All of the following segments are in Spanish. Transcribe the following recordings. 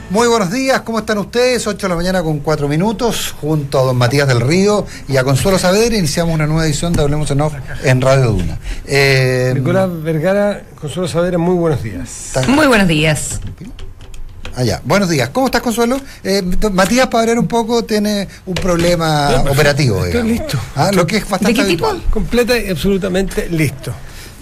Muy buenos días, ¿cómo están ustedes? 8 de la mañana con 4 minutos, junto a don Matías del Río y a Consuelo Saavedra, iniciamos una nueva edición de Hablemos en Off en Radio Duna. Nicolás Vergara, Consuelo Saavedra, muy buenos días. Muy buenos días. Allá. Buenos días, ¿cómo estás, Consuelo? Matías, para hablar un poco, tiene un problema operativo. Estoy listo. Lo que es bastante ¿De qué habitual. tipo? Completa y absolutamente listo.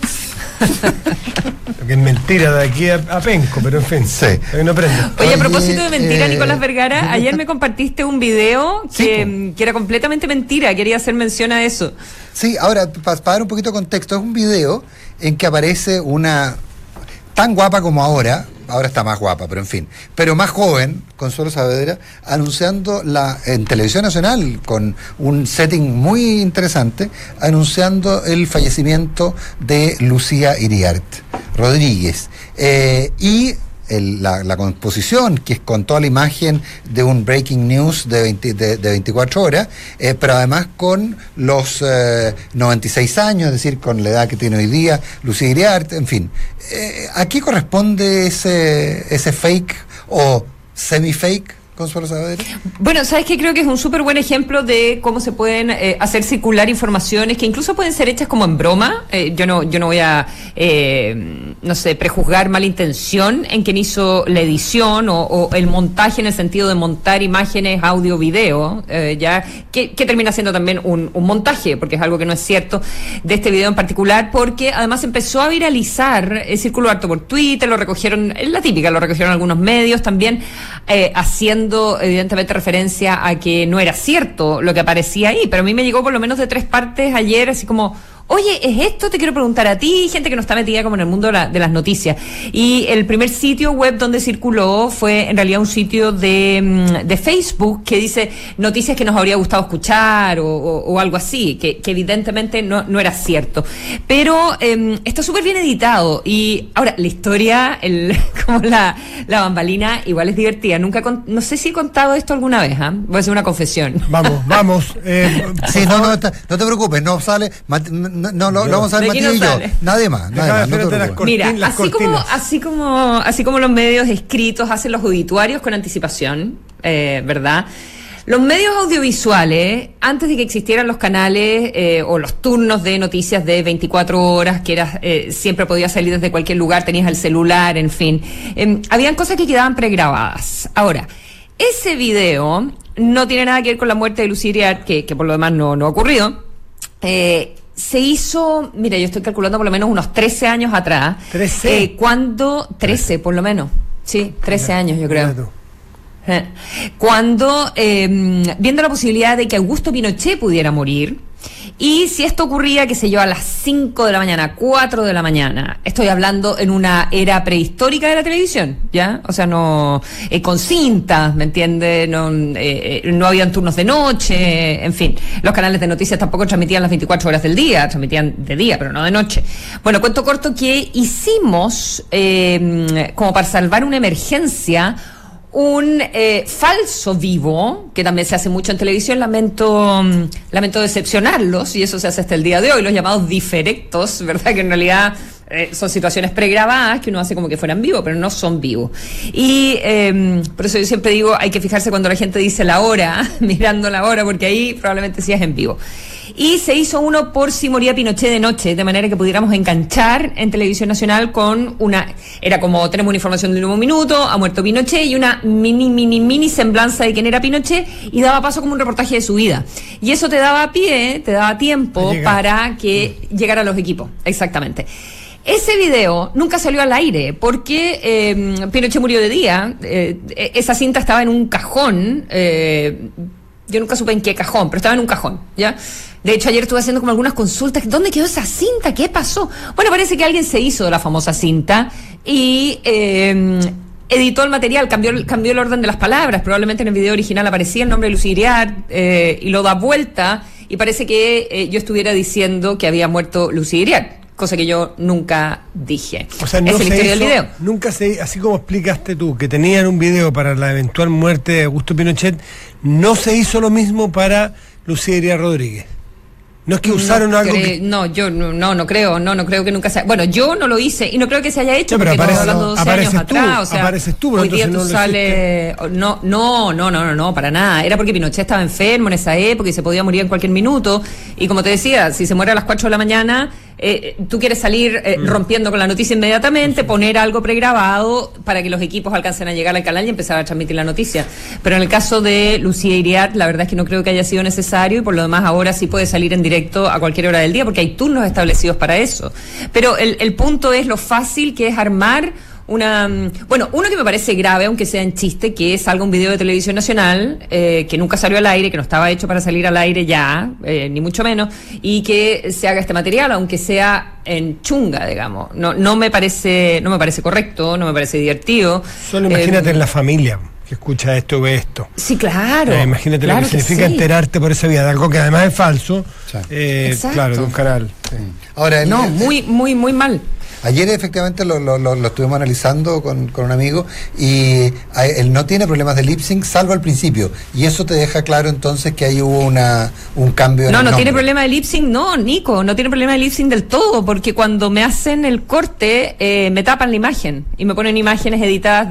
Lo que es mentira de aquí a Penco, pero en fin. Sí. No prendo. Oye, a propósito de mentira, Nicolás Vergara, ayer me compartiste un video que era completamente mentira. Quería hacer mención a eso. Sí, ahora, para dar un poquito de contexto, es un video en que aparece una tan guapa como ahora está más guapa, pero en fin, pero más joven, Consuelo Saavedra, anunciando en Televisión Nacional, con un setting muy interesante, anunciando el fallecimiento de Lucía Iriart Rodríguez. Y la composición, que es con toda la imagen de un breaking news de 24 horas, pero además con los 96 años, es decir, con la edad que tiene hoy día Lucía Iriart, en fin. ¿A qué corresponde ese fake o semi-fake, Consuelo Saavedra? Bueno, ¿sabes qué? Creo que es un súper buen ejemplo de cómo se pueden hacer circular informaciones que incluso pueden ser hechas como en broma. Yo no voy a, no sé, prejuzgar mala intención en quien hizo la edición o el montaje en el sentido de montar imágenes, audio, video, ya que termina siendo también un montaje, porque es algo que no es cierto de este video en particular, porque además empezó a viralizar, circuló harto por Twitter, lo recogieron, es la típica, lo recogieron algunos medios también, haciendo evidentemente referencia a que no era cierto lo que aparecía ahí, pero a mí me llegó por lo menos de 3 partes ayer, así como: oye, ¿es esto? Te quiero preguntar a ti, gente que no está metida como en el mundo de las noticias. Y el primer sitio web donde circuló fue en realidad un sitio de Facebook que dice noticias que nos habría gustado escuchar o algo así, que evidentemente no era cierto. Pero está súper bien editado y ahora la historia, como la bambalina, igual es divertida. No sé si he contado esto alguna vez, ¿eh? Voy a hacer una confesión. Vamos. Sí, no te preocupes, no sale... No, lo vamos a ver Matías y yo. Nadie más. No te preocupes. Mira, así como los medios escritos hacen los obituarios con anticipación, ¿verdad? Los medios audiovisuales, antes de que existieran los canales o los turnos de noticias de 24 horas, que siempre podías salir desde cualquier lugar, tenías el celular, en fin, habían cosas que quedaban pregrabadas. Ahora, ese video no tiene nada que ver con la muerte de Lucía Iriart, que por lo demás no ha ocurrido. Se hizo, mira, yo estoy calculando por lo menos unos 13 años atrás. ¿13? 13 por lo menos. Sí, 13 años yo creo. Claro. Cuando, viendo la posibilidad de que Augusto Pinochet pudiera morir, y si esto ocurría, qué sé yo, a las 5 de la mañana, 4 de la mañana, estoy hablando en una era prehistórica de la televisión, ¿ya? O sea, no, con cintas, ¿me entiendes? No habían turnos de noche, en fin. Los canales de noticias tampoco transmitían las 24 horas del día, transmitían de día, pero no de noche. Bueno, cuento corto que hicimos, como para salvar una emergencia, un falso vivo, que también se hace mucho en televisión. Lamento decepcionarlos, y eso se hace hasta el día de hoy, los llamados diferectos, ¿verdad? Que en realidad son situaciones pregrabadas que uno hace como que fueran vivos, pero no son vivos. Y por eso yo siempre digo, hay que fijarse cuando la gente dice la hora, mirando la hora, porque ahí probablemente sí es en vivo. Y se hizo uno por si moría Pinochet de noche, de manera que pudiéramos enganchar en Televisión Nacional con era como, tenemos una información de último minuto, ha muerto Pinochet, y una mini semblanza de quién era Pinochet, y daba paso como un reportaje de su vida. Y eso te daba tiempo para que llegara a los equipos, exactamente. Ese video nunca salió al aire porque Pinochet murió de día. Esa cinta estaba en un cajón. Yo nunca supe en qué cajón, pero estaba en un cajón, ¿ya? De hecho, ayer estuve haciendo como algunas consultas. ¿Dónde quedó esa cinta? ¿Qué pasó? Bueno, parece que alguien se hizo de la famosa cinta y editó el material, cambió el orden de las palabras. Probablemente en el video original aparecía el nombre de Lucía Iriart y lo da vuelta y parece que yo estuviera diciendo que había muerto Lucía Iriart, cosa que yo nunca dije. O sea, no es el se hizo, del video. Nunca así como explicaste tú, que tenían un video para la eventual muerte de Augusto Pinochet, no se hizo lo mismo para Lucía Iriart Rodríguez. No es que usaron algo que... No, yo no creo que nunca sea. Bueno, yo no lo hice y no creo que se haya hecho, No, pero porque aparece- estamos hablando de 12 años apareces tú, atrás. O sea, apareces tú, pero hoy día entonces tú no lo sales. No, para nada. Era porque Pinochet estaba enfermo en esa época y se podía morir en cualquier minuto. Y como te decía, si se muere a las 4 de la mañana, tú quieres salir rompiendo con la noticia inmediatamente, poner algo pregrabado para que los equipos alcancen a llegar al canal y empezar a transmitir la noticia. Pero en el caso de Lucía Iriart, la verdad es que no creo que haya sido necesario, y por lo demás ahora sí puede salir en directo a cualquier hora del día, porque hay turnos establecidos para eso. Pero el punto es lo fácil que es armar uno que me parece grave, aunque sea en chiste, que salga un video de Televisión Nacional, que nunca salió al aire, que no estaba hecho para salir al aire ya, ni mucho menos, y que se haga este material, aunque sea en chunga, digamos. No me parece correcto, no me parece divertido. Solo imagínate en la familia que escucha esto o ve esto. Sí, claro. Imagínate claro lo que significa sí. enterarte por esa vía de algo que además es falso. Sí. Claro, de un canal. Sí. Ahora, No, muy mal. ayer efectivamente lo estuvimos analizando con un amigo, y él no tiene problemas de lip sync salvo al principio, y eso te deja claro entonces que ahí hubo un cambio en el No nombre. tiene problema de lip sync, no, Nico, no tiene problema de lip sync del todo, porque cuando me hacen el corte, me tapan la imagen y me ponen imágenes editadas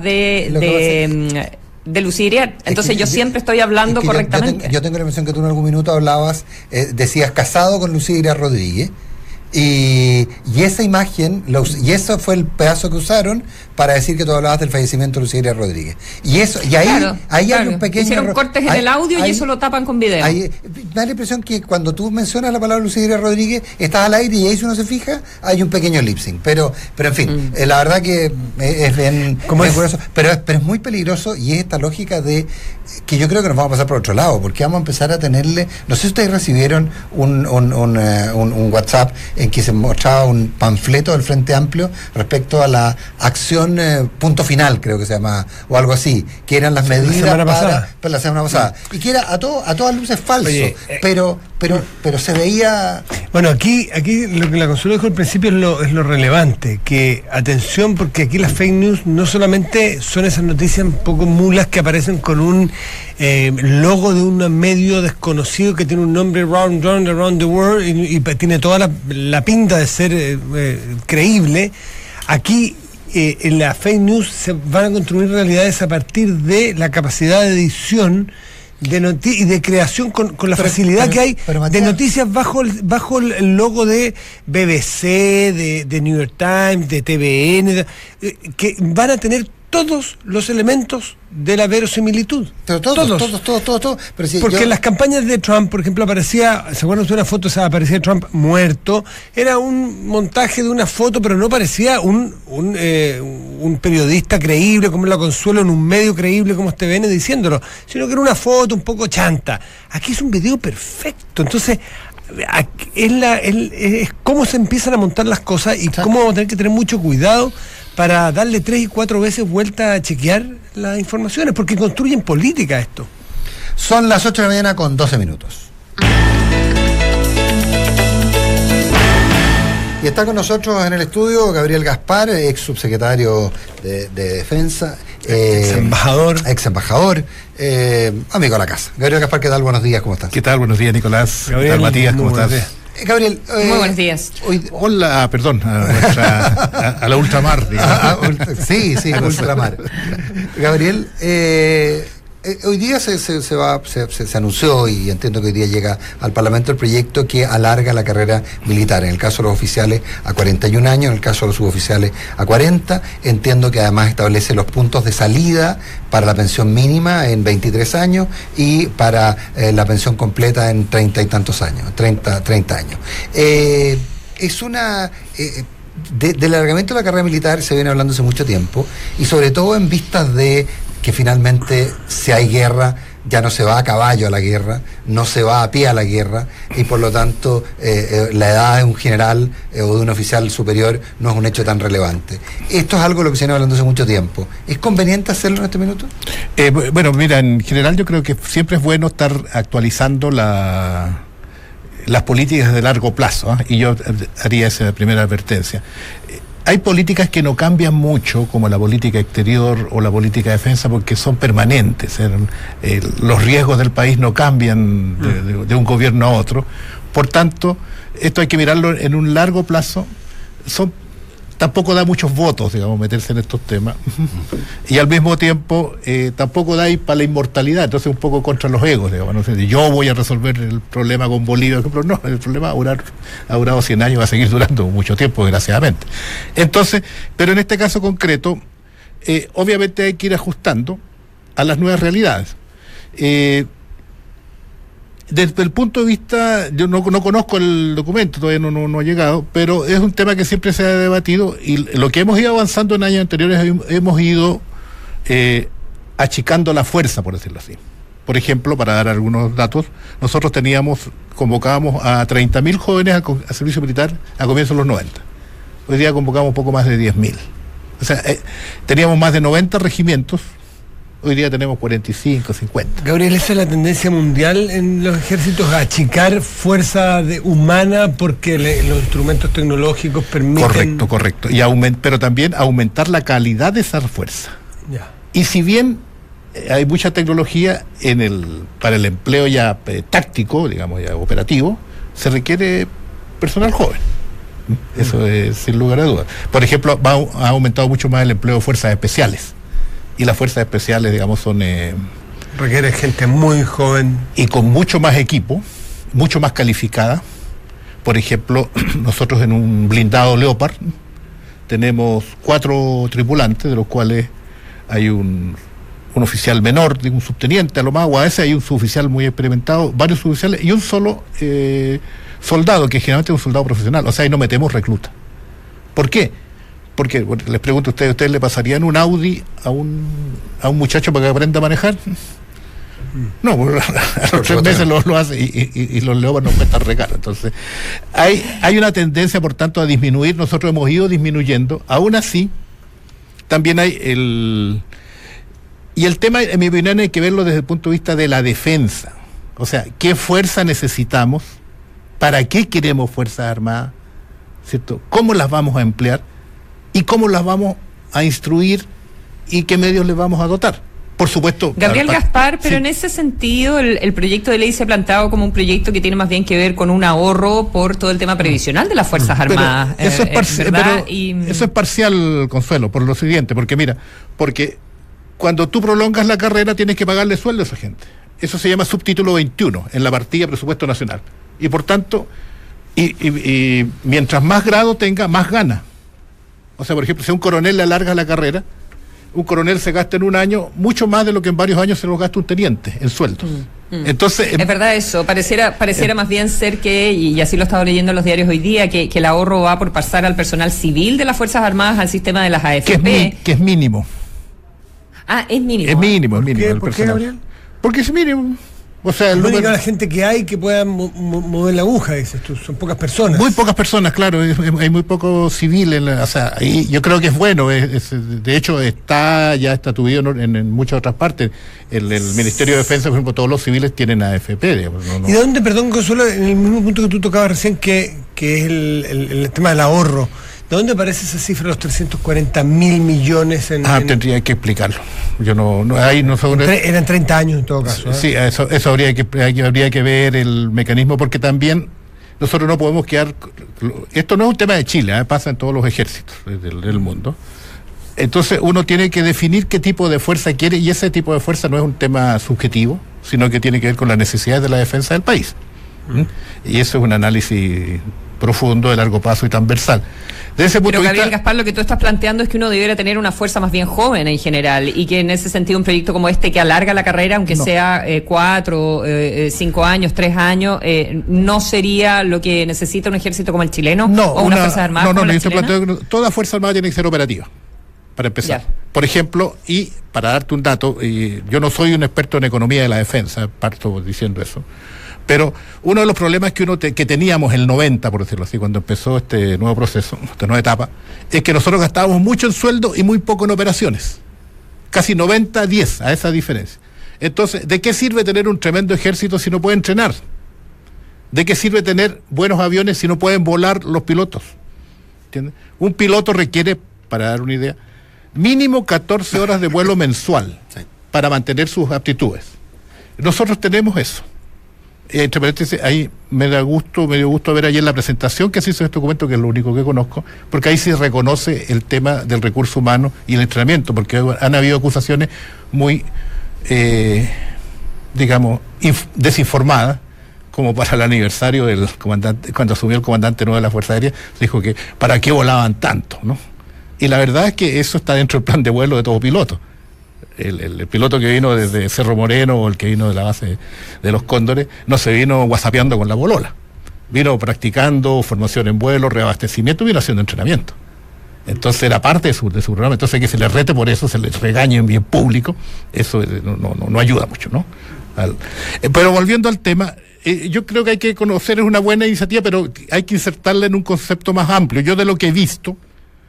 de Lucía Iriart. Entonces yo siempre estoy hablando correctamente. Yo tengo la impresión que tú en algún minuto hablabas, decías casado con Lucía Iriart Rodríguez, y esa imagen, y eso fue el pedazo que usaron para decir que tú hablabas del fallecimiento de Lucía Iriart Rodríguez. Y ahí hay un pequeño hicieron error. cortes en el audio y eso lo tapan con video. Me da la impresión que cuando tú mencionas la palabra Lucía Iriart Rodríguez, estás al aire y ahí si uno se fija, hay un pequeño lip sync. Pero en fin, la verdad que es bien curioso, pero es muy peligroso, y es esta lógica de que yo creo que nos vamos a pasar por otro lado, porque vamos a empezar a tenerle, no sé si ustedes recibieron un WhatsApp en que se mostraba un panfleto del Frente Amplio respecto a la acción punto final, creo que se llamaba, o algo así, que eran las medidas para la semana pasada, y que era a todas luces falso. Oye, pero se veía... Bueno, aquí lo que la Consuelo dijo al principio es lo relevante, que atención, porque aquí las fake news no solamente son esas noticias un poco mulas que aparecen con un logo de un medio desconocido que tiene un nombre around the world y tiene toda la pinta de ser creíble. Aquí en la fake news se van a construir realidades a partir de la capacidad de edición y de creación con la facilidad que hay de noticias bajo el logo de BBC, de New York Times, de TVN, que van a tener todos los elementos de la verosimilitud. Pero todos. Pero si porque en las campañas de Trump, por ejemplo, aparecía, ¿se acuerdan de una foto? Aparecía Trump muerto. Era un montaje de una foto, pero no parecía un periodista creíble como la Consuelo, en un medio creíble como TVN diciéndolo, sino que era una foto un poco chanta. Aquí es un video perfecto. Entonces, es cómo se empiezan a montar las cosas y cómo vamos a tener que tener mucho cuidado para darle 3 y 4 veces vuelta a chequear las informaciones, porque construyen política esto. Son las 8 de la mañana con 12 minutos. Y está con nosotros en el estudio Gabriel Gaspar, ex subsecretario de Defensa, ex embajador, amigo de la casa. Gabriel Gaspar, ¿qué tal? Buenos días, ¿cómo estás? ¿Qué tal? Buenos días, Nicolás. Gabriel, ¿Qué tal, Matías? ¿Cómo estás? Gabriel, muy buenos días. Hola, perdón, a la ultramar. Sí, ultramar. Gabriel, hoy día se anunció, y entiendo que hoy día llega al Parlamento el proyecto que alarga la carrera militar, en el caso de los oficiales a 41 años, en el caso de los suboficiales a 40, entiendo que además establece los puntos de salida para la pensión mínima en 23 años y para la pensión completa en 30 y tantos años, 30 años. Es una... del alargamiento de la carrera militar se viene hablando hace mucho tiempo, y sobre todo en vistas de que finalmente, si hay guerra, ya no se va a caballo a la guerra, no se va a pie a la guerra, y por lo tanto la edad de un general o de un oficial superior no es un hecho tan relevante. Esto es algo de lo que se viene hablando hace mucho tiempo. ¿Es conveniente hacerlo en este minuto? Bueno, mira, en general yo creo que siempre es bueno estar actualizando las políticas de largo plazo, y yo haría esa primera advertencia. Hay políticas que no cambian mucho, como la política exterior o la política de defensa, porque son permanentes. Los riesgos del país no cambian de un gobierno a otro. Por tanto, esto hay que mirarlo en un largo plazo. Tampoco da muchos votos, digamos, meterse en estos temas. Y al mismo tiempo, tampoco da ahí para la inmortalidad, entonces un poco contra los egos, digamos. No sé, yo voy a resolver el problema con Bolivia, por ejemplo. No, el problema ha durado 100 años, va a seguir durando mucho tiempo, desgraciadamente. Entonces, pero en este caso concreto, obviamente hay que ir ajustando a las nuevas realidades. Desde el punto de vista, yo no conozco el documento, todavía no ha llegado, pero es un tema que siempre se ha debatido, y lo que hemos ido avanzando en años anteriores, hemos ido achicando la fuerza, por decirlo así. Por ejemplo, para dar algunos datos, nosotros convocábamos a 30.000 jóvenes a servicio militar a comienzos de los 90. Hoy día convocamos un poco más de 10.000. O sea, teníamos más de 90 regimientos. Hoy día tenemos 45, 50. Gabriel, ¿esa es la tendencia mundial en los ejércitos, a achicar fuerza humana porque los instrumentos tecnológicos permiten...? Correcto. Pero también aumentar la calidad de esa fuerza. Ya. Y si bien hay mucha tecnología para el empleo ya táctico, digamos, ya operativo, se requiere personal joven. Eso es sin lugar a dudas. Por ejemplo, ha aumentado mucho más el empleo de fuerzas especiales. Y las fuerzas especiales, digamos, requiere gente muy joven. Y con mucho más equipo, mucho más calificada. Por ejemplo, nosotros en un blindado Leopard tenemos 4 tripulantes, de los cuales hay un oficial menor, un subteniente a lo más, o a veces hay un suboficial muy experimentado, varios suboficiales, y un solo soldado, que generalmente es un soldado profesional. O sea, ahí no metemos recluta. ¿Por qué? Porque les pregunto a ¿ustedes le pasarían un Audi a un muchacho para que aprenda a manejar? No, a los 3 meses lo hace, y los Leopard no cuestan re caro. Entonces, hay una tendencia, por tanto, a disminuir. Nosotros hemos ido disminuyendo. Aún así, también hay y el tema, en mi opinión, hay que verlo desde el punto de vista de la defensa. O sea, ¿qué fuerza necesitamos? ¿Para qué queremos Fuerzas Armadas? ¿Cierto? ¿Cómo las vamos a emplear? ¿Y cómo las vamos a instruir? ¿Y qué medios les vamos a dotar? Por supuesto. Gabriel Gaspar, pero sí. En ese sentido, el proyecto de ley se ha planteado como un proyecto que tiene más bien que ver con un ahorro por todo el tema previsional de las Fuerzas Armadas. Eso es parcial, Consuelo, por lo siguiente, porque cuando tú prolongas la carrera tienes que pagarle sueldo a esa gente. Eso se llama subtítulo 21 en la partida presupuesto nacional. Y por tanto, y mientras más grado tenga, más gana. O sea, por ejemplo, si a un coronel le alarga la carrera, un coronel se gasta en un año mucho más de lo que en varios años se lo gasta un teniente en sueldos. Entonces, es verdad eso, pareciera más bien ser que, y así lo he estado leyendo en los diarios hoy día, que el ahorro va por pasar al personal civil de las Fuerzas Armadas al sistema de las AFP. Que es mínimo. Ah, es mínimo. Es mínimo. ¿Por qué, Gabriel? Porque es mínimo. O sea, la gente que hay que pueda mover la aguja, dices tú, son pocas personas. Muy pocas personas, claro, hay muy poco civil, o sea, y yo creo que es bueno, de hecho ya está estatuido en muchas otras partes. El Ministerio de Defensa, por ejemplo, todos los civiles tienen AFP, digamos. ¿Y de dónde, perdón, Consuelo, en el mismo punto que tú tocabas recién, que es el tema del ahorro? ¿De dónde aparece esa cifra de los 340.000 millones? Tendría que explicarlo. Eran 30 años en todo caso. Sí, eso habría que ver el mecanismo, porque también nosotros no podemos quedar... Esto no es un tema de Chile, pasa en todos los ejércitos del mundo. Entonces uno tiene que definir qué tipo de fuerza quiere, y ese tipo de fuerza no es un tema subjetivo, sino que tiene que ver con las necesidades de la defensa del país. Y eso es un análisis profundo, de largo plazo y transversal. Desde ese punto Pero de Gabriel vista, Gaspar, lo que tú estás planteando es que uno debiera tener una fuerza más bien joven en general, y que en ese sentido un proyecto como este que alarga la carrera, aunque sea 4, 5 años, 3 años, no sería lo que necesita un ejército como el chileno, o una Fuerza Armada como la chilena. Toda Fuerza Armada tiene que ser operativa, para empezar. Ya. Por ejemplo, y para darte un dato, yo no soy un experto en economía de la defensa, parto diciendo eso, pero uno de los problemas que teníamos el 90, por decirlo así, cuando empezó este nuevo proceso, esta nueva etapa, es que nosotros gastábamos mucho en sueldo y muy poco en operaciones. Casi 90-10, a esa diferencia. Entonces, ¿de qué sirve tener un tremendo ejército si no puede entrenar? ¿De qué sirve tener buenos aviones si no pueden volar los pilotos? ¿Entiendes? Un piloto requiere, para dar una idea, mínimo 14 horas de vuelo mensual para mantener sus aptitudes. Nosotros tenemos eso. Entre paréntesis, ahí me dio gusto ver ayer la presentación que se hizo de este documento, que es lo único que conozco, porque ahí se reconoce el tema del recurso humano y el entrenamiento, porque han habido acusaciones muy, digamos, desinformadas, como para el aniversario del comandante, cuando asumió el comandante nuevo de la Fuerza Aérea, dijo que ¿para qué volaban tanto?, ¿no? Y la verdad es que eso está dentro del plan de vuelo de todo piloto. El piloto que vino desde Cerro Moreno o el que vino de la base de los Cóndores no se vino whatsappeando con la bolola, vino practicando formación en vuelo, reabastecimiento, vino haciendo entrenamiento. Entonces era parte de su programa. Entonces que se le rete por eso, se le regañe en bien público, eso no ayuda mucho, ¿no? Pero volviendo al tema, yo creo que hay que conocer, es una buena iniciativa, pero hay que insertarla en un concepto más amplio. Yo de lo que he visto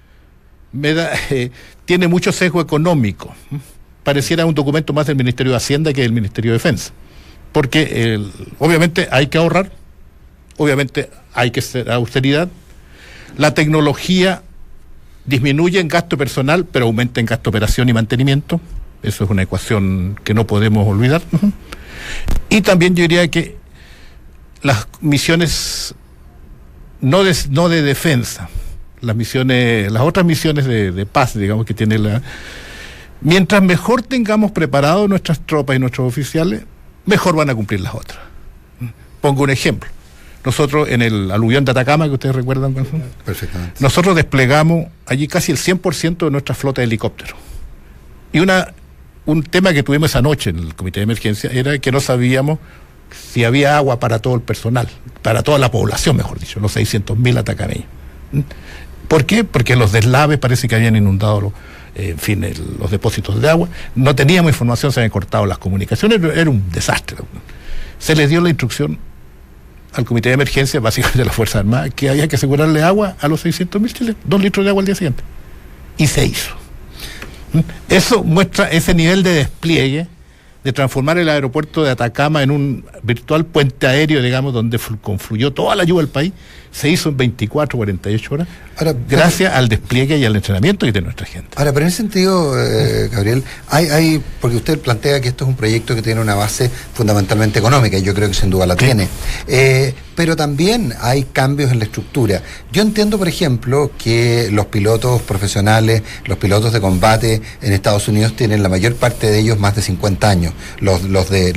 tiene mucho sesgo económico. Pareciera un documento más del Ministerio de Hacienda que del Ministerio de Defensa, porque obviamente hay que ahorrar, obviamente hay que hacer austeridad, la tecnología disminuye en gasto personal, pero aumenta en gasto de operación y mantenimiento, eso es una ecuación que no podemos olvidar. Y también yo diría que las misiones no de defensa, las otras misiones de paz, digamos, que tiene mientras mejor tengamos preparados nuestras tropas y nuestros oficiales, mejor van a cumplir las otras. Pongo un ejemplo. Nosotros en el aluvión de Atacama, que ustedes recuerdan, perfectamente, nosotros desplegamos allí casi el 100% de nuestra flota de helicópteros. Y un tema que tuvimos esa noche en el comité de emergencia era que no sabíamos si había agua para todo el personal, para toda la población, mejor dicho, los 600.000 atacameños. ¿Por qué? Porque los deslaves parece que habían inundado los depósitos de agua, no teníamos información, se habían cortado las comunicaciones, era un desastre. Se les dio la instrucción al comité de emergencia, básicamente de la Fuerza Armada, que había que asegurarle agua a los 600.000 chilenos, 2 litros de agua al día siguiente. Y se hizo. Eso muestra ese nivel de despliegue, de transformar el aeropuerto de Atacama en un virtual puente aéreo, digamos, donde confluyó toda la ayuda del país, se hizo en 24, 48 horas, gracias al despliegue y al entrenamiento que tiene nuestra gente. Ahora, pero en ese sentido, Gabriel, porque usted plantea que esto es un proyecto que tiene una base fundamentalmente económica, y yo creo que sin duda la tiene, pero también hay cambios en la estructura. Yo entiendo, por ejemplo, que los pilotos profesionales, los pilotos de combate en Estados Unidos tienen la mayor parte de ellos más de 50 años. Los de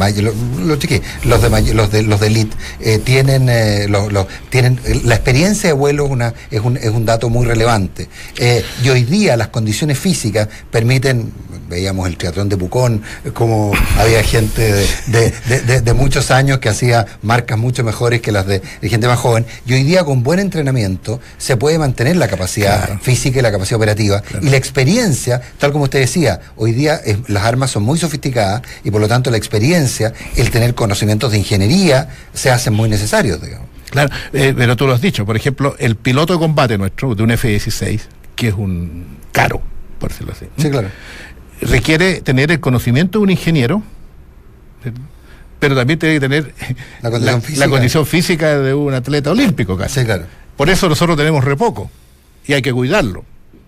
elite tienen la experiencia de vuelo es un dato muy relevante. Y hoy día las condiciones físicas permiten, veíamos el triatlón de Pucón, como había gente de muchos años que hacía marcas mucho mejores que las de gente más joven, y hoy día con buen entrenamiento se puede mantener la capacidad física y la capacidad operativa, y la experiencia, tal como usted decía, hoy día las armas son muy sofisticadas y por lo tanto la experiencia, el tener conocimientos de ingeniería se hacen muy necesarios, digamos. Claro, pero tú lo has dicho, por ejemplo, el piloto de combate nuestro, de un F-16, que es un caro, por decirlo así. Sí, claro. Requiere tener el conocimiento de un ingeniero, pero también tiene que tener la condición física de un atleta olímpico casi. Sí, claro. Por eso nosotros tenemos re poco y hay que cuidarlo.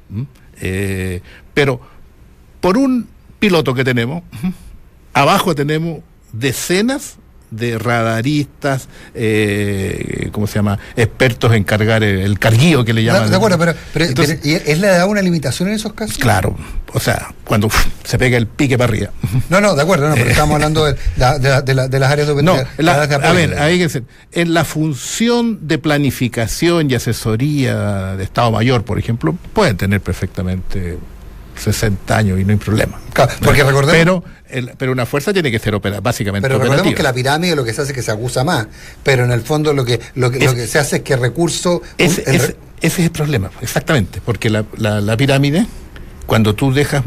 Pero por un piloto que tenemos, abajo tenemos decenas de radaristas, expertos en cargar el carguío que le llaman. De acuerdo, pero entonces, ¿es la edad una limitación en esos casos? Claro, o sea, cuando se pega el pique para arriba. No, de acuerdo, pero estamos hablando de las áreas de operación. A ver, hay que decir, en la función de planificación y asesoría de Estado Mayor, por ejemplo, pueden tener perfectamente 60 años y no hay problema. Claro, porque recordemos, pero una fuerza tiene que ser básicamente pero recordemos operativa. Que la pirámide lo que se hace es que se acusa más, pero en el fondo lo que se hace es que recurso... Ese es el problema, exactamente, porque la pirámide, cuando tú dejas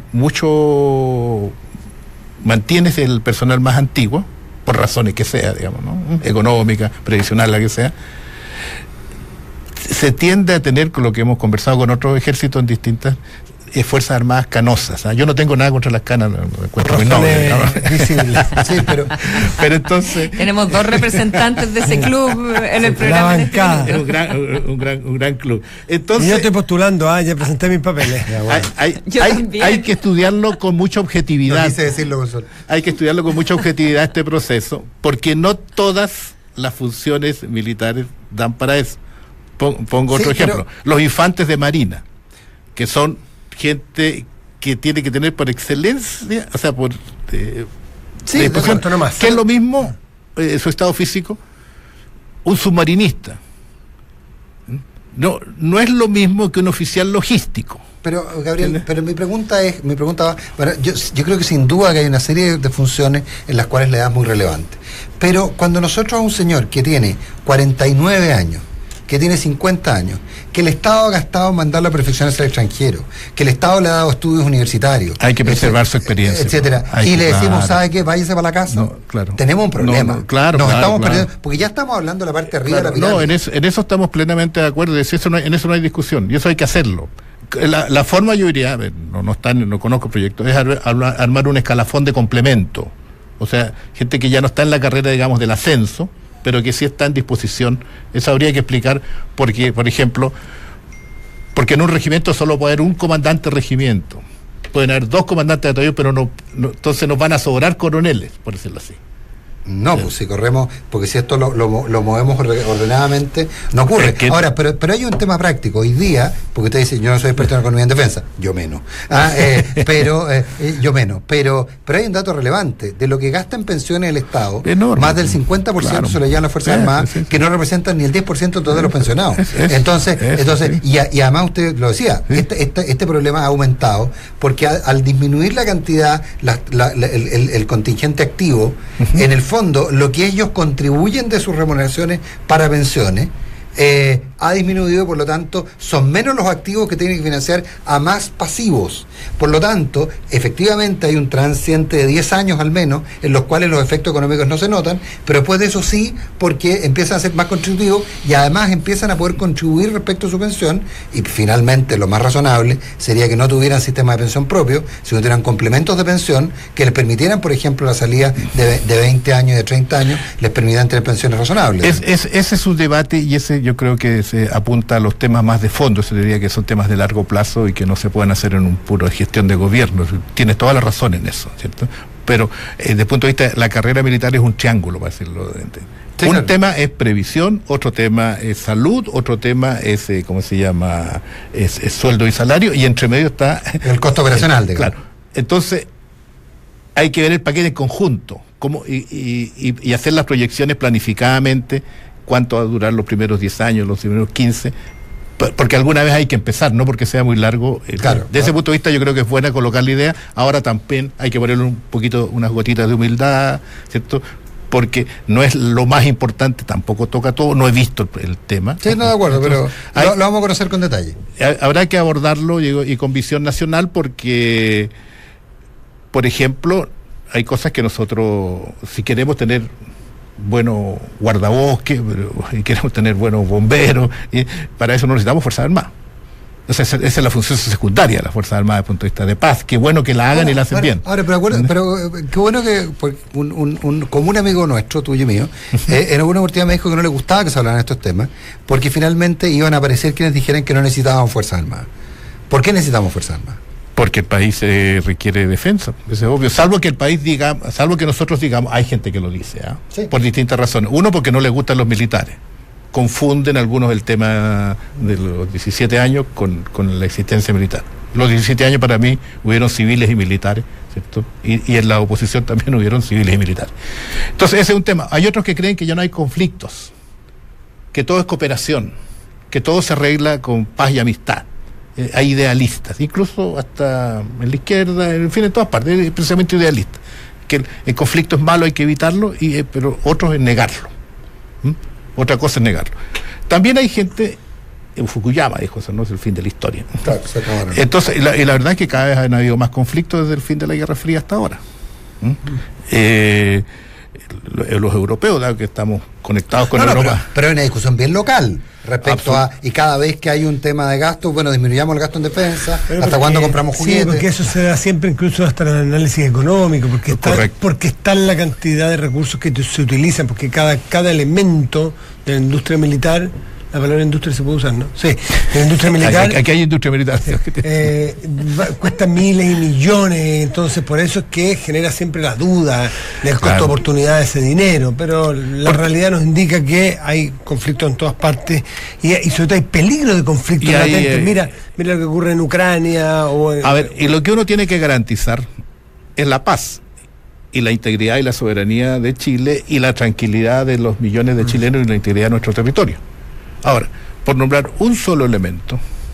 mantienes el personal más antiguo, por razones que sea, digamos, ¿no? Económica, previsional, la que sea, se tiende a tener, con lo que hemos conversado con otros ejércitos en distintas, Fuerzas Armadas canosas. Yo no tengo nada contra las canas, no encuentro muy noble, ¿no? Sí, pero entonces tenemos 2 representantes de ese club en el programa. La bancada. Es un gran club. Entonces, y yo estoy postulando, ya presenté mis papeles. hay que estudiarlo con mucha objetividad. No quise decirlo, Gonzalo. Hay que estudiarlo con mucha objetividad este proceso, porque no todas las funciones militares dan para eso. Pongo otro ejemplo. Los infantes de Marina, que son gente que tiene que tener por excelencia, o sea, por Sí, que es lo mismo, su estado físico, un submarinista. No es lo mismo que un oficial logístico. Pero, Gabriel, pero mi pregunta va, bueno, yo creo que sin duda que hay una serie de funciones en las cuales le das muy relevante. Pero cuando nosotros a un señor que tiene 49 años, que tiene 50 años, que el Estado ha gastado en mandarlo a perfeccionarse al extranjero, que el Estado le ha dado estudios universitarios, hay que preservar su experiencia, etcétera, y le decimos, ¿sabe qué? Váyase para la casa. No, claro. Tenemos un problema. Estamos perdiendo, porque ya estamos hablando de la parte de arriba de la pirámide. No, en eso estamos plenamente de acuerdo, en eso no hay discusión, y eso hay que hacerlo. La forma, yo diría, no conozco proyectos, es armar un escalafón de complemento. O sea, gente que ya no está en la carrera, digamos, del ascenso, pero que sí está en disposición. Eso habría que explicar, porque, por ejemplo, porque en un regimiento solo puede haber un comandante de regimiento. Pueden haber 2 comandantes de batallón, pero entonces nos van a sobrar coroneles, por decirlo así. No, pues si corremos, porque si esto lo movemos ordenadamente, no ocurre. Ahora, pero hay un tema práctico. Hoy día, porque usted dice, yo no soy experto en economía en defensa, yo menos. Yo menos. Pero hay un dato relevante. De lo que gasta en pensiones el Estado, enorme. Más del 50% se lo llevan las Fuerzas Armadas, que no representan ni el 10% de todos los pensionados. Entonces, y además usted lo decía, este problema ha aumentado, porque al disminuir la cantidad, el contingente activo, en el fondo, lo que ellos contribuyen de sus remuneraciones para pensiones ha disminuido, por lo tanto, son menos los activos que tienen que financiar a más pasivos. Por lo tanto, efectivamente hay un transiente de 10 años al menos, en los cuales los efectos económicos no se notan, pero después de eso sí, porque empiezan a ser más contributivos y además empiezan a poder contribuir respecto a su pensión, y finalmente lo más razonable sería que no tuvieran sistema de pensión propio, sino tuvieran complementos de pensión que les permitieran, por ejemplo, la salida de 20 años y de 30 años, les permitieran tener pensiones razonables. Ese es un debate, y ese yo creo que se apunta a los temas más de fondo. Se diría que son temas de largo plazo y que no se pueden hacer en un puro de gestión de gobierno. Tienes toda la razón en eso, ¿cierto? Pero desde el punto de vista, la carrera militar es un triángulo, para decirlo. Sí, un tema es previsión, otro tema es salud, otro tema es, ¿cómo se llama? Es sueldo y salario, y entre medio está el costo operacional, digamos. Claro. Entonces, hay que ver el paquete en conjunto, y hacer las proyecciones planificadamente, cuánto va a durar los primeros 10 años, los primeros 15, porque alguna vez hay que empezar, no porque sea muy largo. Ese punto de vista yo creo que es buena colocar la idea. Ahora también hay que ponerle un poquito, unas gotitas de humildad, ¿cierto? Porque no es lo más importante, tampoco toca todo, no he visto el tema. Sí, no, de acuerdo, pero lo vamos a conocer con detalle. Habrá que abordarlo y con visión nacional, porque, por ejemplo, hay cosas que nosotros, si queremos tener buenos guardabosques, y queremos tener buenos bomberos, y para eso no necesitamos Fuerzas Armadas. O sea, esa es la función secundaria de las Fuerzas Armadas desde el punto de vista de paz. Qué bueno que la hagan y la hacen bien. Ahora, pero qué bueno que como un amigo nuestro, tuyo y mío, en alguna oportunidad me dijo que no le gustaba que se hablaran de estos temas, porque finalmente iban a aparecer quienes dijeran que no necesitábamos Fuerzas Armadas. ¿Por qué necesitamos Fuerzas Armadas? Porque el país requiere defensa, eso es obvio. Salvo que el país diga, salvo que nosotros digamos, hay gente que lo dice, sí, por distintas razones. Uno, porque no les gustan los militares. Confunden algunos el tema de los 17 años con la existencia militar. Los 17 años para mí hubieron civiles y militares, ¿cierto? Y en la oposición también hubieron civiles y militares. Entonces ese es un tema. Hay otros que creen que ya no hay conflictos, que todo es cooperación, que todo se arregla con paz y amistad. Hay idealistas, incluso hasta en la izquierda, en fin, en todas partes, precisamente idealistas, que el conflicto es malo, hay que evitarlo, pero otros es negarlo. Otra cosa es negarlo. También hay gente, en Fukuyama dijo eso, no es el fin de la historia. Claro, se acabaron. Entonces, y la verdad es que cada vez han habido más conflictos desde el fin de la Guerra Fría hasta ahora. los europeos, dado que estamos conectados con Europa. Pero hay una discusión bien local respecto y cada vez que hay un tema de gasto, bueno, disminuyamos el gasto en defensa, ¿hasta cuándo compramos juguetes? Sí, porque eso se da siempre, incluso hasta en el análisis económico, porque está la cantidad de recursos que se utilizan, porque cada elemento de la industria militar, la palabra industria se puede usar, ¿no? Sí, la industria militar. Aquí hay industria militar. Cuesta miles y millones, entonces por eso es que genera siempre la duda del costo de oportunidad de ese dinero, pero la realidad nos indica que hay conflictos en todas partes y sobre todo hay peligro de conflictos latentes. Mira lo que ocurre en Ucrania. Y lo que uno tiene que garantizar es la paz y la integridad y la soberanía de Chile y la tranquilidad de los millones de chilenos y la integridad de nuestro territorio. Ahora, por nombrar un solo elemento,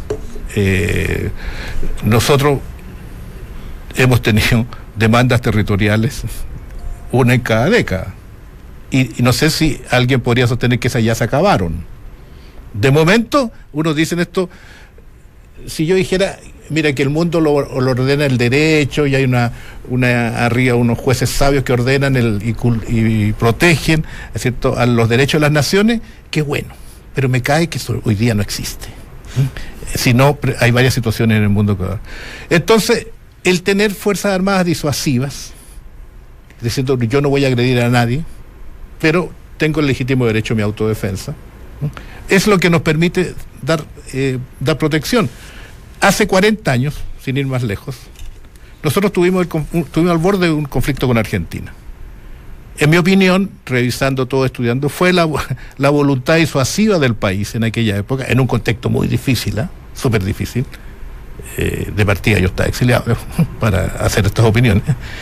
nosotros hemos tenido demandas territoriales una en cada década y no sé si alguien podría sostener que esas ya se acabaron. De momento, unos dicen esto, si yo dijera, mira que el mundo lo ordena el derecho y hay arriba unos jueces sabios que ordenan y protegen, ¿es cierto?, a los derechos de las naciones, qué bueno. Pero me cae que eso hoy día no existe. Si no, hay varias situaciones en el mundo. Entonces, el tener fuerzas armadas disuasivas, diciendo yo no voy a agredir a nadie, pero tengo el legítimo derecho a mi autodefensa, es lo que nos permite dar protección. Hace 40 años, sin ir más lejos, nosotros estuvimos al borde de un conflicto con Argentina. En mi opinión, revisando todo, estudiando, fue la voluntad disuasiva del país en aquella época, en un contexto muy difícil, súper difícil. De partida yo estaba exiliado para hacer estas opiniones.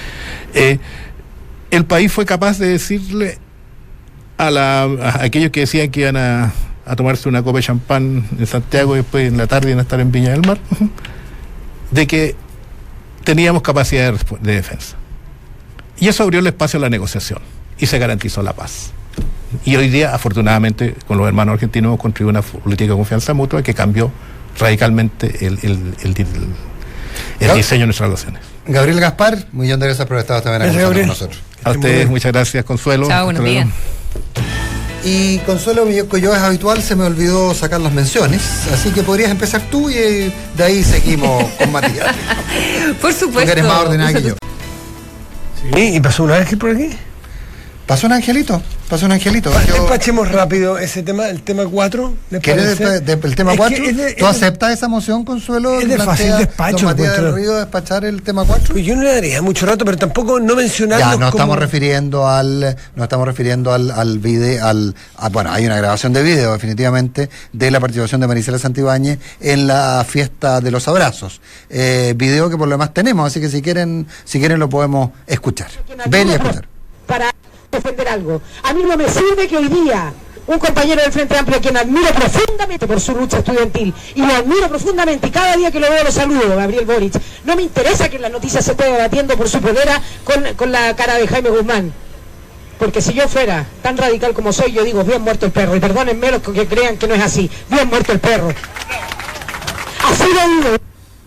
El país fue capaz de decirle a aquellos que decían que iban a tomarse una copa de champán en Santiago y después en la tarde iban a estar en Viña del Mar, de que teníamos capacidad de defensa. Y eso abrió el espacio a la negociación y se garantizó la paz. Y hoy día, afortunadamente, con los hermanos argentinos hemos construido una política de confianza mutua que cambió radicalmente el diseño de nuestras relaciones. Gabriel Gaspar, un millón de gracias por haber estado también aquí con nosotros. A ustedes, muchas gracias, Consuelo. Chao, buenos días. Y Consuelo, yo es habitual, se me olvidó sacar las menciones, así que podrías empezar tú y de ahí seguimos con Matías. Por supuesto. Porque eres más ordenada que yo. ¿Y pasó un ángel por aquí? Pasó un angelito. Despachemos rápido ese tema, el tema 4. ¿Quieres el tema 4? ¿Tú aceptas esa moción, Consuelo? Es de fácil despacho. Matías del Río despachar el tema 4. Pues yo no le daría mucho rato, pero tampoco no mencionarlo. Ya, nos estamos refiriendo al video, bueno, hay una grabación de video definitivamente de la participación de Maricela Santibáñez en la fiesta de los abrazos. Video que por lo demás tenemos, así que si quieren lo podemos escuchar. Ven y escuchar. Para defender algo. A mí no me sirve que hoy día un compañero del Frente Amplio, a quien admiro profundamente por su lucha estudiantil, y lo admiro profundamente, y cada día que lo veo lo saludo, Gabriel Boric, no me interesa que en las noticias se esté debatiendo por su polera con la cara de Jaime Guzmán, porque si yo fuera tan radical como soy, yo digo, bien muerto el perro, y perdónenme los que crean que no es así, bien muerto el perro. Así lo digo.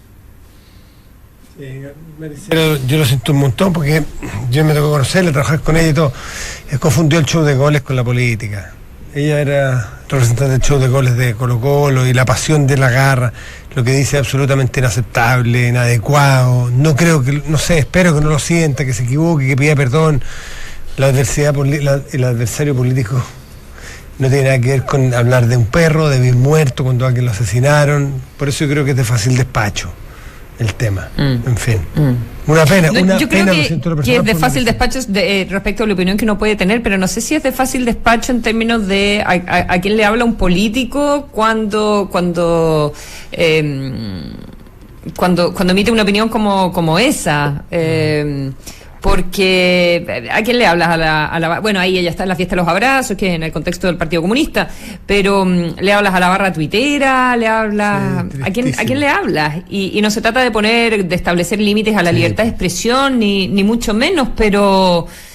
Yo lo siento un montón porque yo me tocó conocerla, trabajar con ella y todo. Confundió el show de goles con la política. Ella era representante del show de goles de Colo-Colo y la pasión de la garra, lo que dice absolutamente inaceptable, inadecuado. No creo que, no sé, espero que no lo sienta, que se equivoque, que pida perdón. La adversidad, el adversario político no tiene nada que ver con hablar de un perro, de bien muerto cuando a alguien lo asesinaron. Por eso yo creo que es de fácil despacho el tema. En fin. Una pena. Yo creo que es de fácil despacho respecto a la opinión que uno puede tener, pero no sé si es de fácil despacho en términos de a quién le habla un político cuando emite una opinión como esa. Porque ¿a quién le hablas? Bueno, ahí ella está en la fiesta de los abrazos, que es en el contexto del Partido Comunista, pero le hablas a la barra tuitera, le hablas ¿a quién le hablas? Y no se trata de establecer límites a la libertad de expresión, ni mucho menos, pero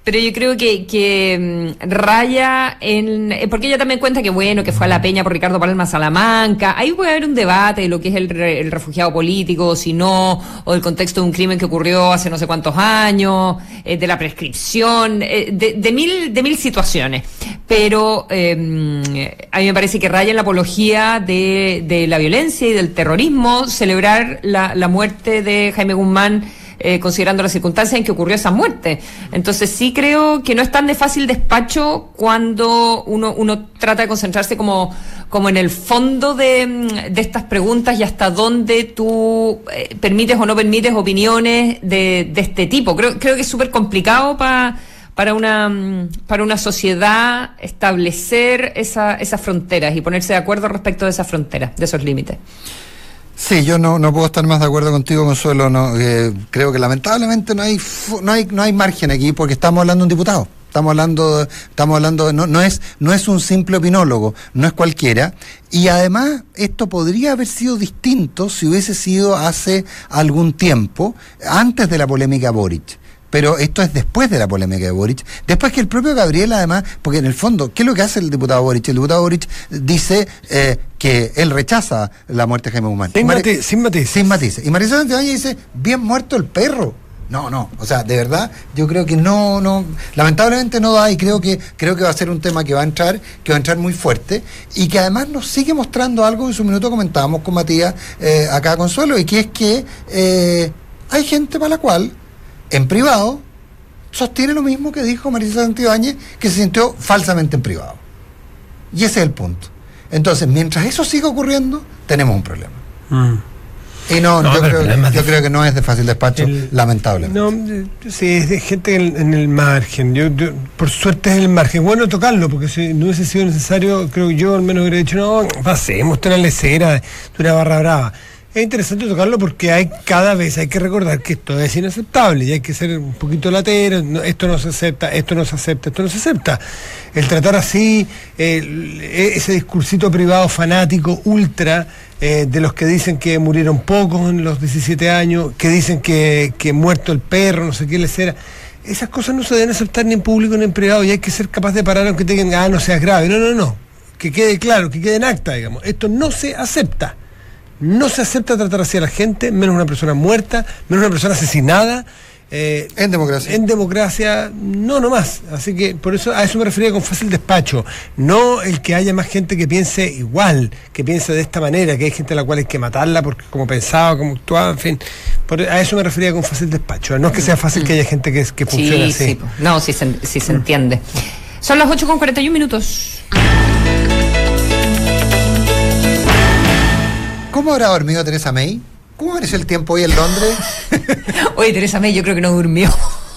pero yo creo que raya en... Porque ella también cuenta que bueno, que fue a la peña por Ricardo Palma Salamanca. Ahí puede haber un debate de lo que es el refugiado político, si no, o del contexto de un crimen que ocurrió hace no sé cuántos años, de la prescripción, de mil situaciones. Pero a mí me parece que raya en la apología de la violencia y del terrorismo celebrar la muerte de Jaime Guzmán, considerando las circunstancias en que ocurrió esa muerte. Entonces sí creo que no es tan de fácil despacho cuando uno trata de concentrarse como en el fondo de estas preguntas y hasta dónde tú permites o no permites opiniones de este tipo. Creo que es súper complicado para una sociedad establecer esas fronteras y ponerse de acuerdo respecto de esas fronteras, de esos límites. Sí, yo no puedo estar más de acuerdo contigo, Consuelo. Creo que lamentablemente no hay margen aquí, porque estamos hablando de un diputado. Estamos hablando no es un simple opinólogo, no es cualquiera. Y además esto podría haber sido distinto si hubiese sido hace algún tiempo, antes de la polémica Boric. Pero esto es después de la polémica de Boric, después que el propio Gabriel, además, porque en el fondo, ¿qué es lo que hace el diputado Boric? El diputado Boric dice que él rechaza la muerte de Jaime Guzmán. Sin matices. Y Marisol Santibáñez dice, bien muerto el perro. No, o sea, de verdad, yo creo que no, lamentablemente no da, y creo que va a ser un tema que va a entrar muy fuerte, y que además nos sigue mostrando algo que en su minuto comentábamos con Matías acá, Consuelo, y que es que hay gente para la cual en privado sostiene lo mismo que dijo Marisa Santibáñez, que se sintió falsamente en privado. Y ese es el punto. Entonces, mientras eso siga ocurriendo, tenemos un problema. Y yo creo que no es de fácil despacho, lamentablemente. No, sí, es de gente en el margen. Yo, por suerte es en el margen. Bueno tocarlo, porque si no hubiese sido necesario, creo que yo al menos hubiera dicho, no, pasemos una lecera de una barra brava. Es interesante tocarlo porque cada vez hay que recordar que esto es inaceptable y hay que ser un poquito latero. Esto no se acepta. El tratar así, ese discursito privado fanático, ultra, de los que dicen que murieron pocos en los 17 años, que dicen que muerto el perro, no sé qué les era. Esas cosas no se deben aceptar ni en público ni en privado, y hay que ser capaz de parar aunque te digan, no seas grave. No. Que quede claro, que quede en acta, digamos. Esto no se acepta. No se acepta tratar así a la gente, menos una persona muerta, menos una persona asesinada. En democracia. En democracia, nomás. Así que por eso a eso me refería con fácil despacho. No el que haya más gente que piense igual, que piense de esta manera, que hay gente a la cual hay que matarla porque como pensaba, como actuaba, en fin. A eso me refería con fácil despacho. No es que sea fácil que haya gente que funcione así. Sí, no, sí se entiende. Son las 8:41. ¿Cómo habrá dormido Theresa May? ¿Cómo apareció el tiempo hoy en Londres? Oye, Theresa May yo creo que no durmió.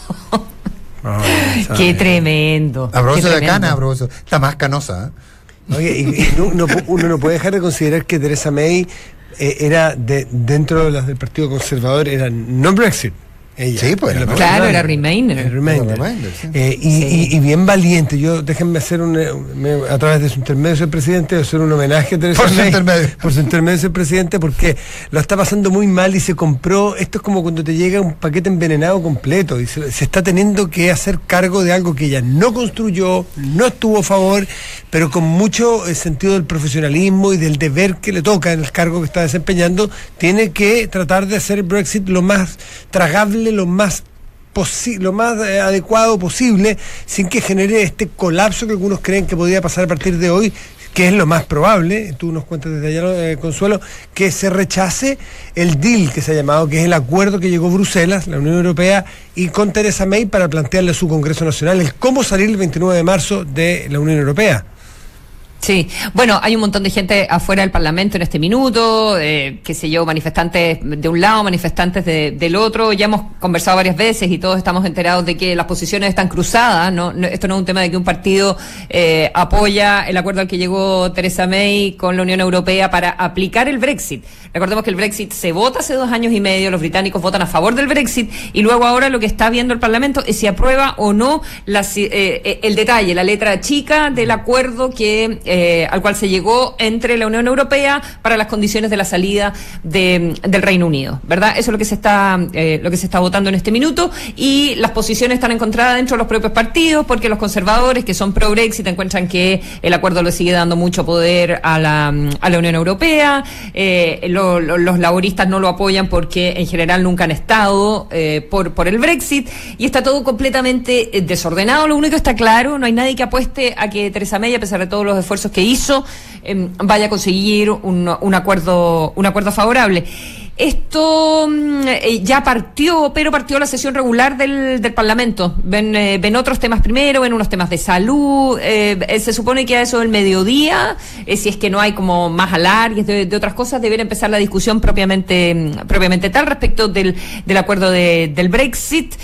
Qué tremendo. A propósito de cana, está más canosa. Oye, y uno no puede dejar de considerar que Theresa May era dentro de las del Partido Conservador, era no Brexit. Ella, sí, pues claro, era Remainer. Sí. Y bien valiente. Déjenme hacer a través de su intermedio ser presidente, hacer un homenaje a Theresa May por su intermedio ser presidente, porque lo está pasando muy mal y se compró. Esto es como cuando te llega un paquete envenenado completo y se está teniendo que hacer cargo de algo que ella no construyó, no estuvo a favor, pero con mucho sentido del profesionalismo y del deber que le toca en el cargo que está desempeñando. Tiene que tratar de hacer el Brexit lo más tragable, lo más adecuado posible, sin que genere este colapso que algunos creen que podría pasar a partir de hoy, que es lo más probable. Tú nos cuentas desde allá, Consuelo, que se rechace el deal que se ha llamado, que es el acuerdo que llegó Bruselas, la Unión Europea, y con Theresa May para plantearle a su Congreso Nacional el cómo salir el 29 de marzo de la Unión Europea. Sí, bueno, hay un montón de gente afuera del Parlamento en este minuto, qué sé yo, manifestantes de un lado, manifestantes del otro. Ya hemos conversado varias veces y todos estamos enterados de que las posiciones están cruzadas. No, esto no es un tema de que un partido apoya el acuerdo al que llegó Theresa May con la Unión Europea para aplicar el Brexit. Recordemos que el Brexit se vota hace 2 años y medio, los británicos votan a favor del Brexit, y luego ahora lo que está viendo el Parlamento es si aprueba o no el detalle, la letra chica del acuerdo que se llegó entre la Unión Europea para las condiciones de la salida del Reino Unido, ¿verdad? Eso es lo que se está votando en este minuto, y las posiciones están encontradas dentro de los propios partidos, porque los conservadores, que son pro-Brexit, encuentran que el acuerdo le sigue dando mucho poder a la Unión Europea. Los laboristas no lo apoyan porque en general nunca han estado por el Brexit, y está todo completamente desordenado. Lo único que está claro, no hay nadie que apueste a que Theresa May, a pesar de todos los esfuerzos que hizo, vaya a conseguir un acuerdo favorable. Esto ya partió, pero partió la sesión regular del Parlamento. Ven otros temas primero, ven unos temas de salud. Se supone que a eso del mediodía, si es que no hay como más alargues de otras cosas, debería empezar la discusión propiamente tal respecto del acuerdo del Brexit.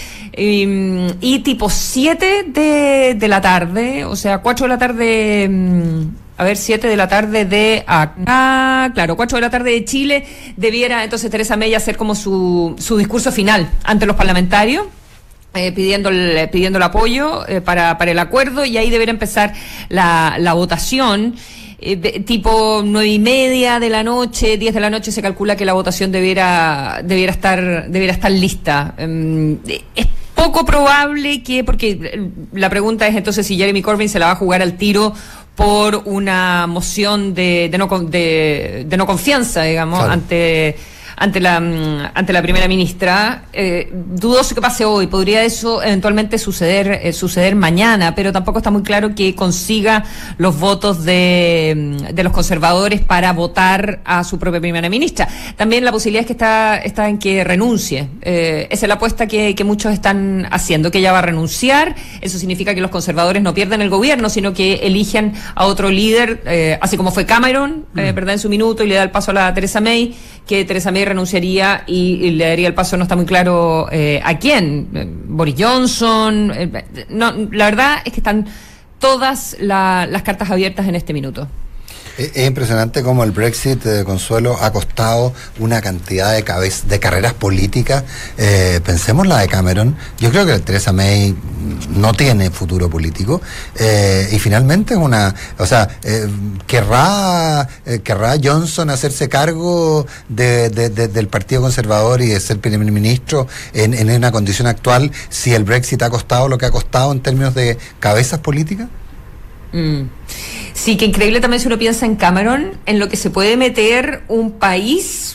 Y tipo 7 de la tarde, o sea, 4 de la tarde... 7 de la tarde de acá, claro, 4 de la tarde de Chile, debiera entonces Theresa May hacer como su discurso final ante los parlamentarios, pidiendo el apoyo para el acuerdo, y ahí debería empezar la votación. Tipo 9:30 de la noche, 10 de la noche se calcula que la votación debiera estar lista. Es poco probable porque la pregunta es entonces si Jeremy Corbyn se la va a jugar al tiro por una moción de no confianza, digamos, claro, ante la primera ministra. Dudoso que pase hoy, podría eso eventualmente suceder mañana, pero tampoco está muy claro que consiga los votos de los conservadores para votar a su propia primera ministra. También la posibilidad es que está en que renuncie. Esa es la apuesta que muchos están haciendo, que ella va a renunciar. Eso significa que los conservadores no pierden el gobierno, sino que eligen a otro líder, así como fue Cameron, ¿verdad?, en su minuto, y le da el paso a la Theresa May, que Theresa May renunciaría y le daría el paso, no está muy claro a quién, Boris Johnson. No, la verdad es que están todas las cartas abiertas en este minuto. Es impresionante cómo el Brexit, Consuelo, ha costado una cantidad de carreras políticas. Pensemos la de Cameron. Yo creo que Theresa May no tiene futuro político. Y finalmente ¿querrá Johnson hacerse cargo del Partido Conservador y de ser primer ministro en una condición actual si el Brexit ha costado lo que ha costado en términos de cabezas políticas? Sí, que increíble también si uno piensa en Cameron, en lo que se puede meter un país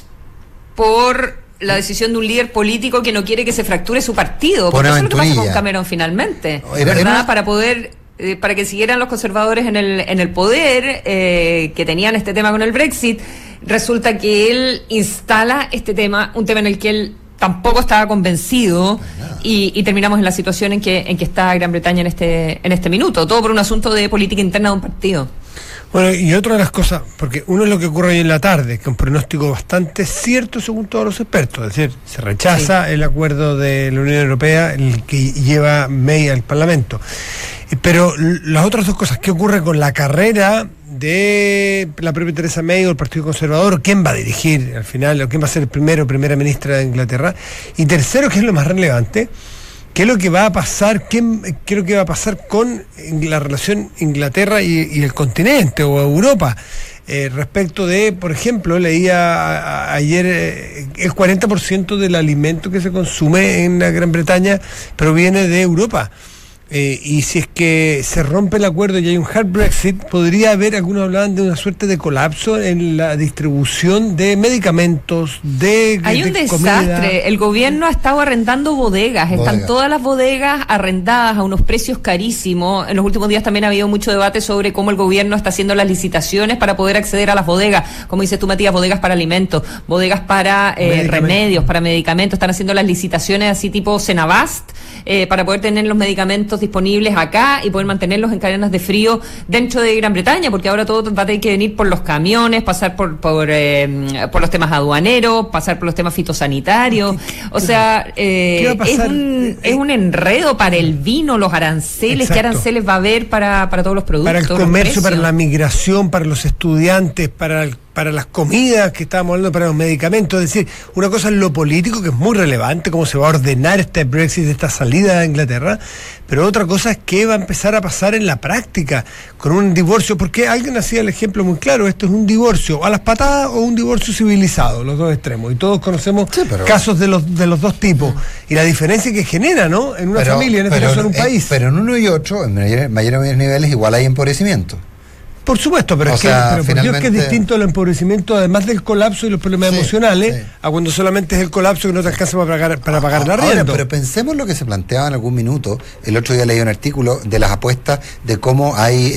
por la decisión de un líder político que no quiere que se fracture su partido, porque eso es lo que pasa con Cameron finalmente, ¿verdad? Para que siguieran los conservadores en el poder, que tenían este tema con el Brexit, resulta que él instala este tema, un tema en el que él tampoco estaba convencido, y terminamos en la situación en que está Gran Bretaña en este minuto, todo por un asunto de política interna de un partido. Bueno, y otra de las cosas, porque uno es lo que ocurre hoy en la tarde, que es un pronóstico bastante cierto según todos los expertos, es decir, se rechaza el acuerdo de la Unión Europea, el que lleva May al Parlamento. Pero las otras dos cosas, ¿qué ocurre con la carrera de la propia Theresa May o el Partido Conservador? ¿Quién va a dirigir al final? ¿O quién va a ser el primero o primera ministra de Inglaterra? Y tercero, que es lo más relevante, ¿qué es lo que va a pasar? ¿Qué es lo que va a pasar con la relación Inglaterra y el continente o Europa? Respecto de, por ejemplo, leía ayer, el 40% del alimento que se consume en la Gran Bretaña proviene de Europa. Y si es que se rompe el acuerdo y hay un hard Brexit, podría haber, algunos hablaban de una suerte de colapso en la distribución de medicamentos, hay un desastre. Comida. El gobierno ha estado arrendando bodegas. Están todas las bodegas arrendadas a unos precios carísimos. En los últimos días también ha habido mucho debate sobre cómo el gobierno está haciendo las licitaciones para poder acceder a las bodegas. Como dices tú, Matías, bodegas para alimentos, bodegas para remedios, para medicamentos. Están haciendo las licitaciones así tipo Senabast, para poder tener los medicamentos disponibles acá y poder mantenerlos en cadenas de frío dentro de Gran Bretaña, porque ahora todo va a tener que venir por los camiones, pasar por los temas aduaneros, pasar por los temas fitosanitarios. O sea, es un enredo para el vino, los aranceles. Exacto. ¿Qué aranceles va a haber para todos los productos? Para el comercio, para la migración, para los estudiantes, para para las comidas que estábamos hablando, para los medicamentos. Es decir, una cosa es lo político, que es muy relevante, cómo se va a ordenar este Brexit, esta salida de Inglaterra, pero otra cosa es qué va a empezar a pasar en la práctica con un divorcio, porque alguien hacía el ejemplo muy claro: esto es un divorcio a las patadas o un divorcio civilizado, los dos extremos, y todos conocemos casos de los dos tipos, y la diferencia que genera, ¿no?, en una familia, en este caso en un país. Pero en uno y otro, en mayores niveles, igual hay empobrecimiento. Por supuesto, pero por Dios que es distinto el empobrecimiento, además del colapso y los problemas emocionales, a cuando solamente es el colapso que no te alcanza para pagar el arriendo. Pero pensemos lo que se planteaba en algún minuto. El otro día leí un artículo de las apuestas de cómo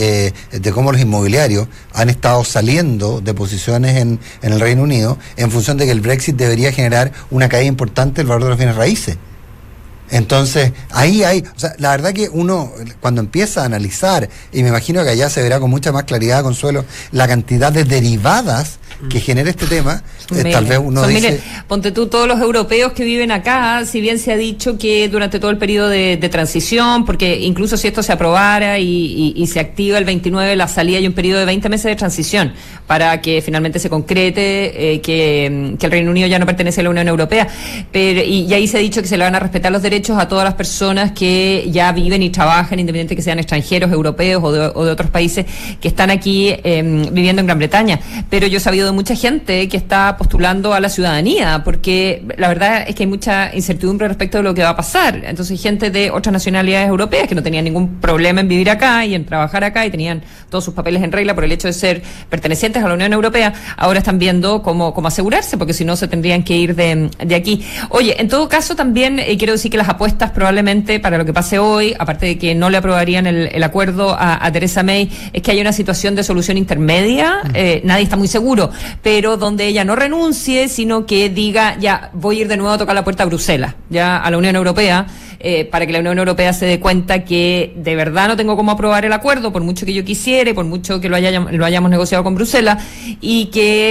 los inmobiliarios han estado saliendo de posiciones en el Reino Unido en función de que el Brexit debería generar una caída importante del valor de los bienes raíces. Entonces, ahí hay, o sea, la verdad que uno, cuando empieza a analizar, y me imagino que allá se verá con mucha más claridad, Consuelo, la cantidad de derivadas que genera este tema, tal vez uno dice... Mire, ponte tú, todos los europeos que viven acá, si bien se ha dicho que durante todo el periodo de transición, porque incluso si esto se aprobara y se activa el 29 la salida, hay un periodo de 20 meses de transición para que finalmente se concrete que el Reino Unido ya no pertenece a la Unión Europea, pero y ahí se ha dicho que se le van a respetar los derechos a todas las personas que ya viven y trabajan, independientemente que sean extranjeros, europeos o de otros países que están aquí viviendo en Gran Bretaña. Pero yo he sabido de mucha gente que está postulando a la ciudadanía, porque la verdad es que hay mucha incertidumbre respecto de lo que va a pasar. Entonces, gente de otras nacionalidades europeas que no tenían ningún problema en vivir acá y en trabajar acá y tenían todos sus papeles en regla por el hecho de ser pertenecientes a la Unión Europea, ahora están viendo cómo asegurarse, porque si no se tendrían que ir de aquí. Oye, en todo caso también quiero decir que las apuestas probablemente para lo que pase hoy, aparte de que no le aprobarían el acuerdo a Theresa May, es que hay una situación de solución intermedia, nadie está muy seguro, pero donde ella no renuncie, sino que diga, ya voy a ir de nuevo a tocar la puerta a Bruselas, ya a la Unión Europea, para que la Unión Europea se dé cuenta que de verdad no tengo cómo aprobar el acuerdo, por mucho que yo quisiera, por mucho que lo hayamos negociado con Bruselas, y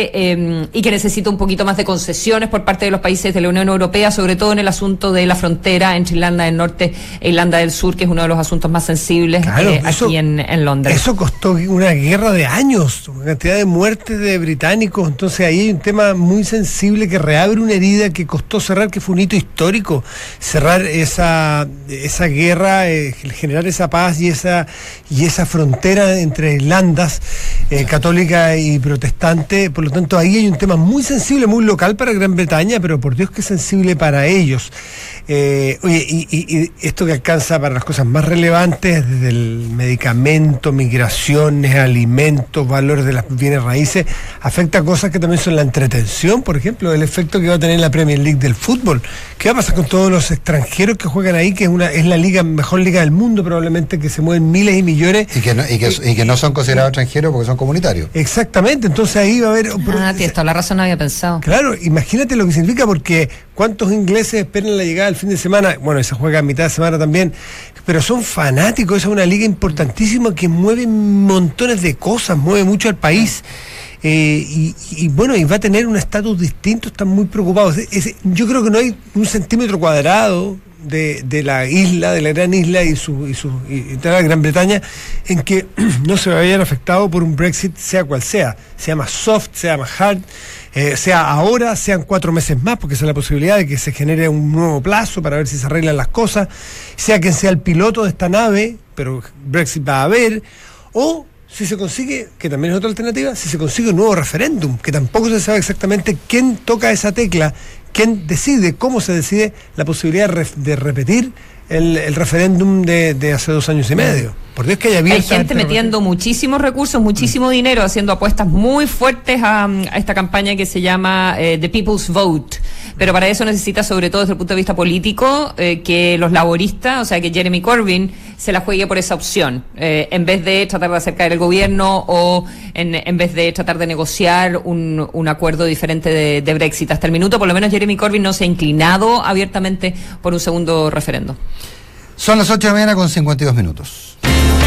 que necesito un poquito más de concesiones por parte de los países de la Unión Europea, sobre todo en el asunto de la frontera entre Irlanda del Norte e Irlanda del Sur, que es uno de los asuntos más sensibles aquí en Londres. Eso costó una guerra de años, una cantidad de muertes de británicos. Entonces ahí hay un tema muy sensible que reabre una herida que costó cerrar, que fue un hito histórico, cerrar esa guerra, generar esa paz y esa frontera entre Irlandas católica y protestante. Por lo tanto, ahí hay un tema muy sensible, muy local para Gran Bretaña, pero por Dios que es sensible para ellos. Oye, y esto que alcanza para las cosas más relevantes, desde el medicamento, migraciones, alimentos, valores de las bienes raíces, afecta a cosas que también son la entretención, por ejemplo, el efecto que va a tener la Premier League del fútbol. ¿Qué va a pasar con todos los extranjeros que juegan ahí, que es la mejor liga del mundo probablemente, que se mueven miles y millones? Y que no son considerados extranjeros porque son comunitarios. Exactamente, entonces ahí va a haber... tienes toda la razón, no había pensado. Claro, imagínate lo que significa, porque ¿cuántos ingleses esperan la llegada del fin de semana? Bueno, se juega a mitad de semana también, pero son fanáticos. Esa es una liga importantísima que mueve montones de cosas, mueve mucho al país. Y bueno, y va a tener un estatus distinto, están muy preocupados. Yo creo que no hay un centímetro cuadrado de la isla, de la gran isla y de la Gran Bretaña, en que no se va a ver afectado por un Brexit, sea cual sea más soft, sea más hard, sea ahora, sean 4 meses más, porque esa es la posibilidad de que se genere un nuevo plazo para ver si se arreglan las cosas, sea quien sea el piloto de esta nave, pero Brexit va a haber, o si se consigue, que también es otra alternativa, si se consigue un nuevo referéndum, que tampoco se sabe exactamente quién toca esa tecla, quién decide, cómo se decide la posibilidad de repetir el referéndum de hace 2 años y medio. Por Dios que hay gente metiendo muchísimos recursos, muchísimo dinero, haciendo apuestas muy fuertes a esta campaña que se llama The People's Vote. Pero para eso necesita, sobre todo desde el punto de vista político, que los laboristas, o sea, que Jeremy Corbyn se la juegue por esa opción, en vez de tratar de hacer caer el gobierno o en vez de tratar de negociar un acuerdo diferente de Brexit. Hasta el minuto, por lo menos, Jeremy Corbyn no se ha inclinado abiertamente por un segundo referendo. Son las 8 de la mañana con 52 minutos.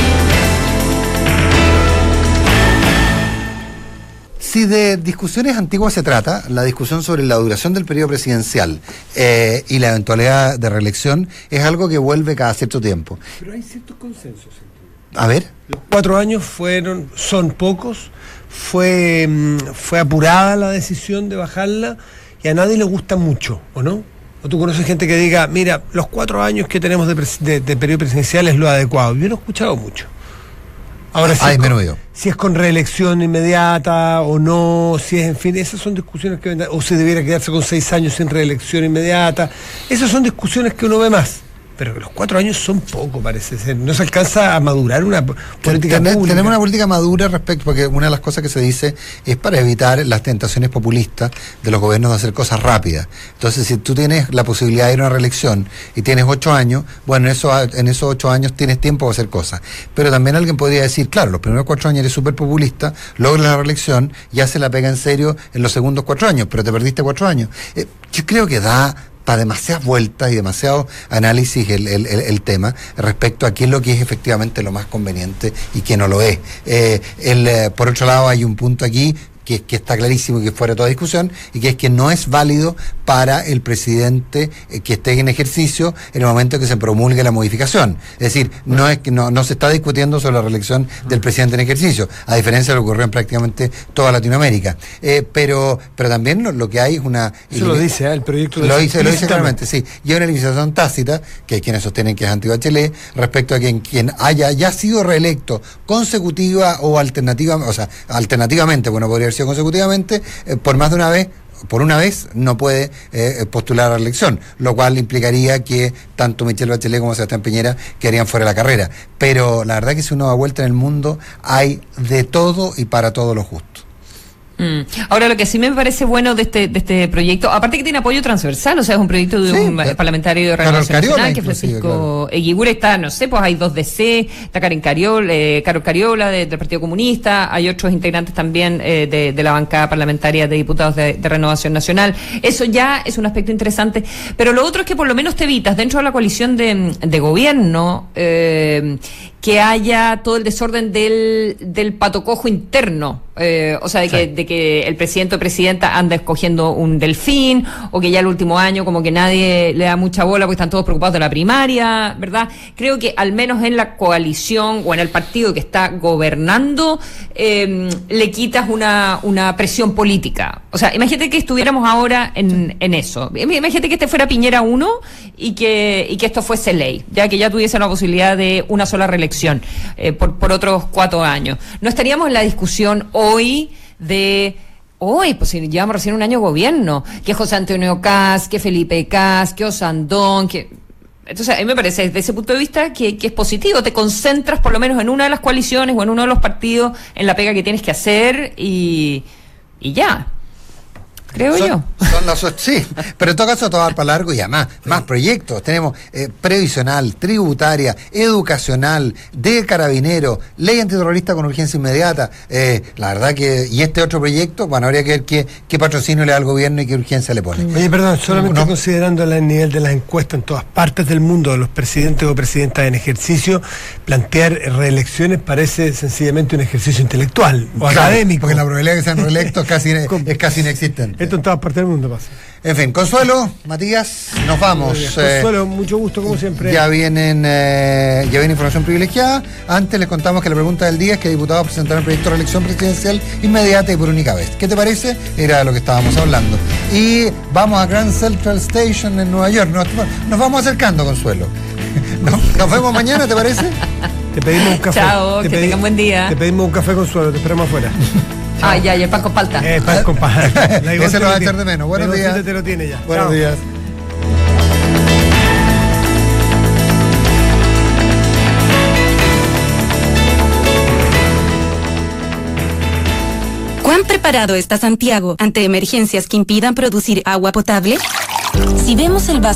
Si de discusiones antiguas se trata, la discusión sobre la duración del periodo presidencial y la eventualidad de reelección es algo que vuelve cada cierto tiempo. Pero hay ciertos consensos. A ver. Los 4 años son pocos fue apurada la decisión de bajarla y a nadie le gusta mucho, ¿o no? ¿O tú conoces gente que diga, mira, los 4 años que tenemos de periodo presidencial es lo adecuado? Yo no he escuchado mucho. Ahora, si es con reelección inmediata o no, si es, en fin, esas son discusiones que vendrán, o si debiera quedarse con 6 años sin reelección inmediata, esas son discusiones que uno ve más. Pero que los 4 años son poco, parece ser. No se alcanza a madurar una política pública. Tenemos una política madura respecto, porque una de las cosas que se dice es para evitar las tentaciones populistas de los gobiernos de hacer cosas rápidas. Entonces, si tú tienes la posibilidad de ir a una reelección y tienes 8 años, bueno, en esos 8 años tienes tiempo para hacer cosas. Pero también alguien podría decir, claro, los primeros 4 años eres súper populista, logras la reelección, ya se la pega en serio en los segundos 4 años, pero te perdiste 4 años. Yo creo que da para demasiadas vueltas y demasiado análisis el tema respecto a qué es lo que es efectivamente lo más conveniente y qué no lo es. Por otro lado, hay un punto aquí que está clarísimo que fuera toda discusión, y que es que no es válido para el presidente que esté en ejercicio en el momento que se promulgue la modificación. Es decir, no se está discutiendo sobre la reelección del presidente en ejercicio, a diferencia de lo que ocurrió en prácticamente toda Latinoamérica. Pero también lo que hay es una... Eso lo dice, el proyecto lo dice claramente, sí. Y hay una limitación tácita, que hay quienes sostienen que es anti-Bachelet, respecto a quien haya ya sido reelecto consecutiva o alternativa, o sea, alternativamente, bueno, podría haber sido consecutivamente, por más de una vez, por una vez no puede postular a la elección, lo cual implicaría que tanto Michelle Bachelet como Sebastián Piñera quedarían fuera de la carrera. Pero la verdad que si uno da vuelta en el mundo, hay de todo y para todo lo justo. Ahora, lo que sí me parece bueno de este proyecto, aparte que tiene apoyo transversal, o sea, es un proyecto de un parlamentario de Renovación Nacional, que es Francisco Eguigura, está, no sé, pues hay 2 DC, está Carol Cariola del Partido Comunista, hay otros integrantes también de la bancada parlamentaria de diputados de Renovación Nacional. Eso ya es un aspecto interesante, pero lo otro es que por lo menos te evitas dentro de la coalición de gobierno que haya todo el desorden del patocojo interno, o sea, de que el presidente o presidenta anda escogiendo un delfín, o que ya el último año como que nadie le da mucha bola porque están todos preocupados de la primaria, ¿verdad? Creo que al menos en la coalición o en el partido que está gobernando, le quitas una presión política. O sea, imagínate que estuviéramos ahora en eso. Imagínate que este fuera Piñera 1 y que esto fuese ley, ya que ya tuviese la posibilidad de una sola reelección por otros 4 años. No estaríamos en la discusión hoy pues si llevamos recién un año de gobierno, que José Antonio Kast, que Felipe Kast, que Osandón, que... Entonces, a mí me parece, desde ese punto de vista, que es positivo. Te concentras por lo menos en una de las coaliciones o en uno de los partidos, en la pega que tienes que hacer y ya. Creo yo. Sí, pero en todo caso todo va para largo y además más proyectos. Tenemos previsional, tributaria, educacional, de carabinero, ley antiterrorista con urgencia inmediata. La verdad que, y este otro proyecto, bueno, habría que ver qué patrocinio le da al gobierno y qué urgencia le pone. Oye, perdón, solamente considerando el nivel de las encuestas en todas partes del mundo de los presidentes o presidentas en ejercicio, plantear reelecciones parece sencillamente un ejercicio intelectual o académico. Porque la probabilidad de que sean reelectos es casi inexistente. Esto en todas partes del mundo pasa. En fin, Consuelo, Matías, nos vamos. Consuelo, mucho gusto como siempre. Ya viene información privilegiada. Antes les contamos que la pregunta del día es que diputados presentaron el proyecto de reelección presidencial inmediata y por única vez. ¿Qué te parece? Era lo que estábamos hablando. Y vamos a Grand Central Station en Nueva York. Nos vamos acercando, Consuelo. Nos vemos mañana, ¿te parece? Te pedimos un café. Chao, que tengan buen día. Te pedimos un café, Consuelo, te esperamos afuera. Ya, y el pan con palta. Pan con palta. Ese lo va a echar de menos. Buenos días. Te lo tiene ya. Buenos días. ¿Cuán preparado está Santiago ante emergencias que impidan producir agua potable? Si vemos el vaso